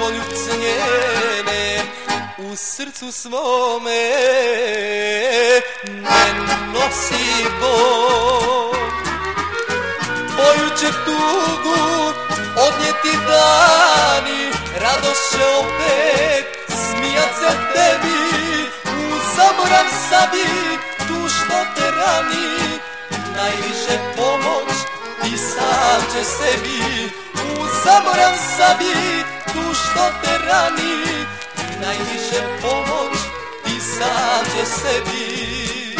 poljubce njene u srcu svome ne nosi bol. Pojuće tugu odnijeti dani, radost će opet smijat se tebi. Zaborav sabi tu što te rani, najviše pomoć ti sam će sebi. Zaborav sabi tu što te rani, najviše pomoć ti sam će sebi.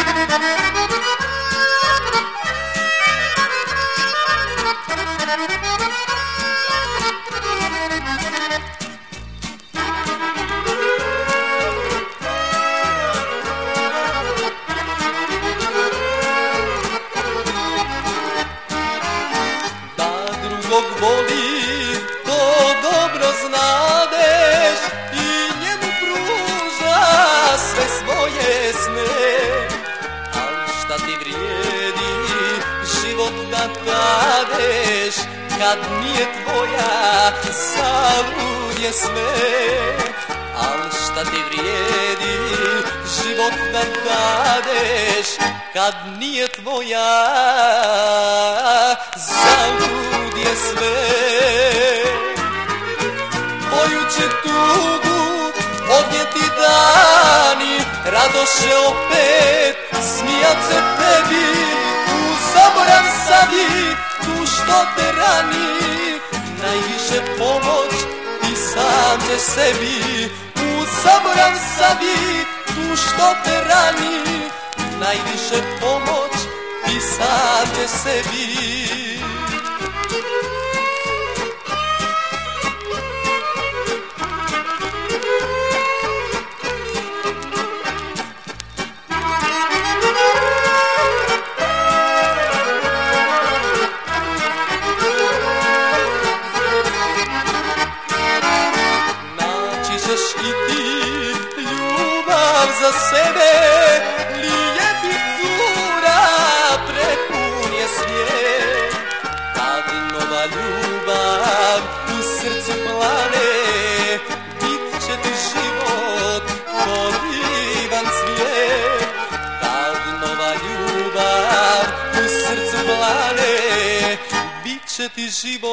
Drugog voli, to dobro znadeš, i njemu pruža sve svoje sne. Al šta ti vrijedi život da dadeš, kad nije tvoja, zalud je sve. Al šta ti vrijedi život da dadeš, kad nije tvoja, zalud je sve. Pojuće tugu odnijeti dani, radost će opet smijat se tebi. Zaborav sabi tu što te rani, najviše pomoć ti sam će sebi. Zaborav sabi tu što te rani, najviše pomoć ti sam će sebi. I ti ljubav za sebe, lijepih cura prepun je svijet. Kad nova ljubav u srcu plane, bit će ti život ko divan cvijet. Kad nova ljubav u srcu plane, bit će ti život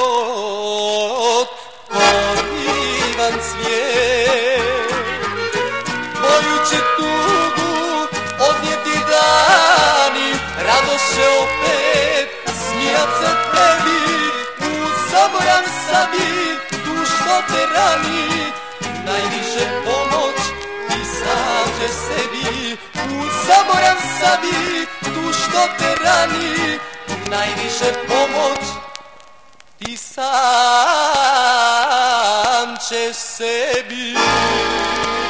ko divan cvijet. Pojuće tugu odnijeti dani, radost će opet smijat se tebi. Zaborav sabi tu što te rani, najviše pomoć ti sam će sebi. Zaborav sabi tu što te rani, najviše pomoć ti sam ćeš sebi.